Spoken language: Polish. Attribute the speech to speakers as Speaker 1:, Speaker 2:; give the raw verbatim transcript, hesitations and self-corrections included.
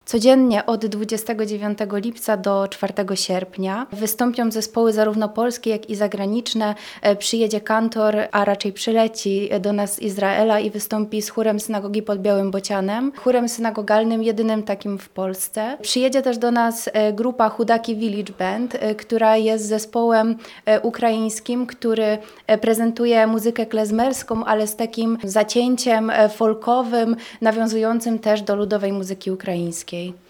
Speaker 1: Codziennie od dwudziestego dziewiątego lipca do czwartego sierpnia wystąpią zespoły zarówno polskie, jak i zagraniczne. Przyjedzie kantor, a raczej przyleci do nas z Izraela i wystąpi z chórem synagogi pod Białym Bocianem, chórem synagogalnym, jedynym takim w Polsce. Przyjedzie też do nas grupa Hudaki Village Band, która jest zespołem ukraińskim, który prezentuje muzykę klezmerską, ale z takim zacięciem folkowym, nawiązującym też do ludowej muzyki ukraińskiej.